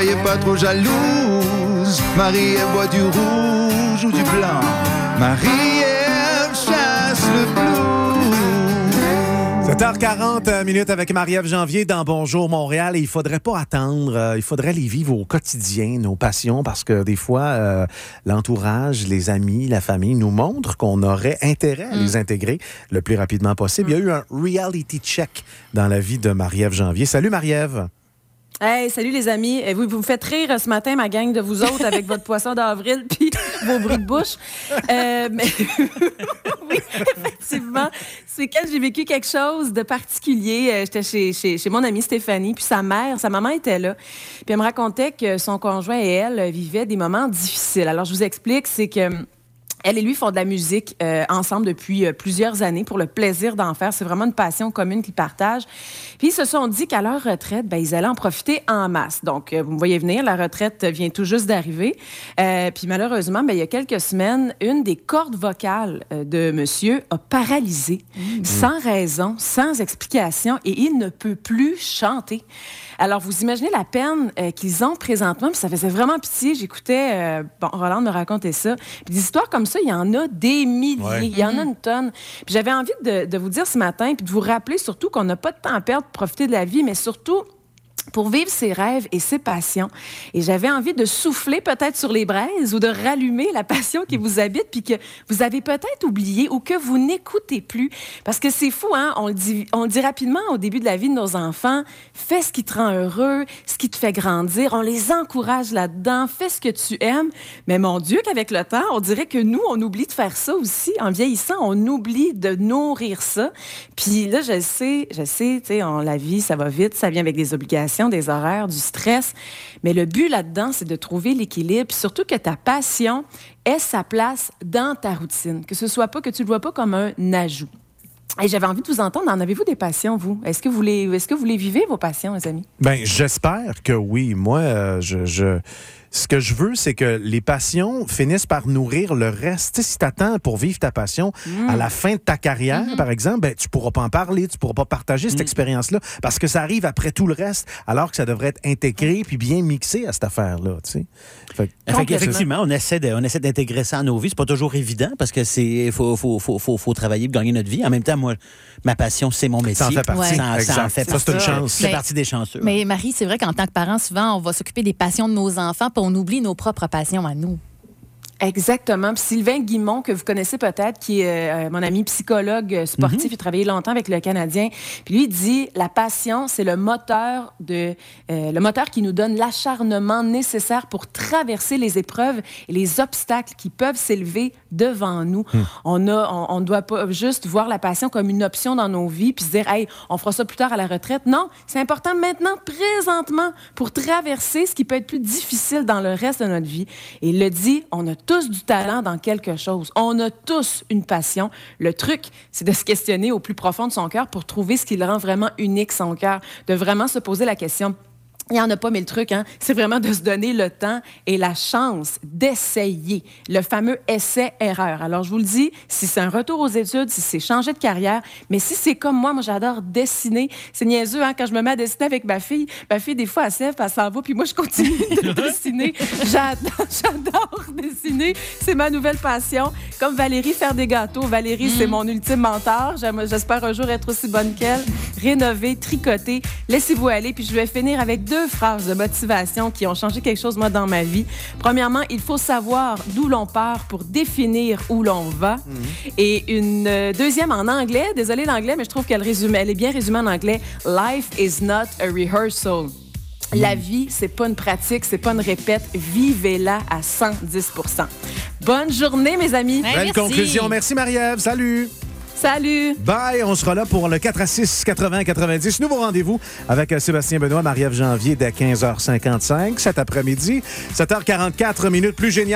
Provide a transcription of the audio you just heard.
soyez pas trop jalouse. Marie-Ève boit du rouge ou du blanc. Marie-Ève chasse le blues. 7h40 minutes avec Marie-Ève Janvier dans Bonjour Montréal. Et il faudrait pas attendre, il faudrait les vivre au quotidien, nos passions, parce que des fois, l'entourage, les amis, la famille nous montrent qu'on aurait intérêt à les intégrer le plus rapidement possible. Il y a eu un reality check dans la vie de Marie-Ève Janvier. Salut Marie-Ève! Hey, salut les amis. Vous me faites rire ce matin, ma gang de vous autres, avec votre poisson d'avril puis vos bruits de bouche. Mais oui, effectivement, c'est quand j'ai vécu quelque chose de particulier. J'étais chez mon amie Stéphanie, puis sa maman était là. Puis elle me racontait que son conjoint et elle vivaient des moments difficiles. Alors, je vous explique, c'est que elle et lui font de la musique ensemble depuis plusieurs années pour le plaisir d'en faire. C'est vraiment une passion commune qu'ils partagent. Puis ils se sont dit qu'à leur retraite, ils allaient en profiter en masse. Donc, vous me voyez venir, la retraite vient tout juste d'arriver. Puis malheureusement, il y a quelques semaines, une des cordes vocales de monsieur a paralysé, sans raison, sans explication, et il ne peut plus chanter. Alors, vous imaginez la peine qu'ils ont présentement, puis ça faisait vraiment pitié. J'écoutais, Roland me racontait ça. Puis des histoires comme ça, il y en a des milliers, il y en a une tonne. Puis j'avais envie de vous dire ce matin, puis de vous rappeler surtout qu'on n'a pas de temps à perdre pour profiter de la vie, mais surtout pour vivre ses rêves et ses passions. Et j'avais envie de souffler peut-être sur les braises ou de rallumer la passion qui vous habite puis que vous avez peut-être oublié ou que vous n'écoutez plus. Parce que c'est fou, hein? On le dit rapidement au début de la vie de nos enfants. Fais ce qui te rend heureux, ce qui te fait grandir. On les encourage là-dedans. Fais ce que tu aimes. Mais mon Dieu, qu'avec le temps, on dirait que nous, on oublie de faire ça aussi. En vieillissant, on oublie de nourrir ça. Puis là, je sais, tu sais, la vie, ça va vite, ça vient avec des obligations, des horaires, du stress. Mais le but là-dedans, c'est de trouver l'équilibre, puis surtout que ta passion ait sa place dans ta routine, que ce soit pas, que tu le vois pas comme un ajout. Et j'avais envie de vous entendre. En avez-vous des passions, vous? Est-ce que vous les vivez, vos passions, les amis? Bien, j'espère que oui. Moi, ce que je veux, c'est que les passions finissent par nourrir le reste. Tu sais, si tu attends pour vivre ta passion à la fin de ta carrière, par exemple, tu pourras pas en parler, tu pourras pas partager cette expérience-là parce que ça arrive après tout le reste, alors que ça devrait être intégré puis bien mixé à cette affaire-là. Tu sais. Effectivement, on essaie d'intégrer ça à nos vies. C'est pas toujours évident parce que faut travailler pour gagner notre vie. En même temps, moi, ma passion, c'est mon métier. Ça en fait partie. Ça en fait Ça, c'est une chance. C'est partie des chanceux. Mais Marie, c'est vrai qu'en tant que parent, souvent, on va s'occuper des passions de nos enfants puis on oublie nos propres passions à nous. Exactement. Puis Sylvain Guimont, que vous connaissez peut-être, qui est mon ami psychologue sportif, il a travaillé longtemps avec le Canadien. Puis lui, il dit, la passion, c'est le moteur qui nous donne l'acharnement nécessaire pour traverser les épreuves et les obstacles qui peuvent s'élever devant nous. On ne doit pas juste voir la passion comme une option dans nos vies puis se dire, hey, on fera ça plus tard à la retraite. Non, c'est important maintenant, présentement, pour traverser ce qui peut être plus difficile dans le reste de notre vie. Et il le dit, on a tous du talent dans quelque chose. On a tous une passion. Le truc, c'est de se questionner au plus profond de son cœur pour trouver ce qui le rend vraiment unique, son cœur. De vraiment se poser la question. Il n'y en a pas, mais le truc, c'est vraiment de se donner le temps et la chance d'essayer. Le fameux essai-erreur. Alors, je vous le dis, si c'est un retour aux études, si c'est changer de carrière, mais si c'est comme moi j'adore dessiner. C'est niaiseux, quand je me mets à dessiner avec ma fille, des fois, elle se lève, elle s'en va, puis moi, je continue de dessiner. J'adore dessiner. C'est ma nouvelle passion. Comme Valérie, faire des gâteaux. Valérie, c'est mon ultime mentor. J'espère un jour être aussi bonne qu'elle. Rénover, tricoter. Laissez-vous aller, puis je vais finir avec 2 phrases de motivation qui ont changé quelque chose, moi, dans ma vie. Premièrement, il faut savoir d'où l'on part pour définir où l'on va. Et une deuxième en anglais. Désolée l'anglais, mais je trouve elle est bien résumée en anglais. Life is not a rehearsal. La vie, c'est pas une pratique, c'est pas une répète. Vivez-la à 110%. Bonne journée, mes amis. Belle conclusion. Merci, Marie-Ève. Salut. Salut! Bye! On sera là pour le 4 à 6 80-90. Nouveau rendez-vous avec Sébastien Benoît, Marie-Ève Janvier dès 15h55 cet après-midi. 7h44 minutes, plus génial.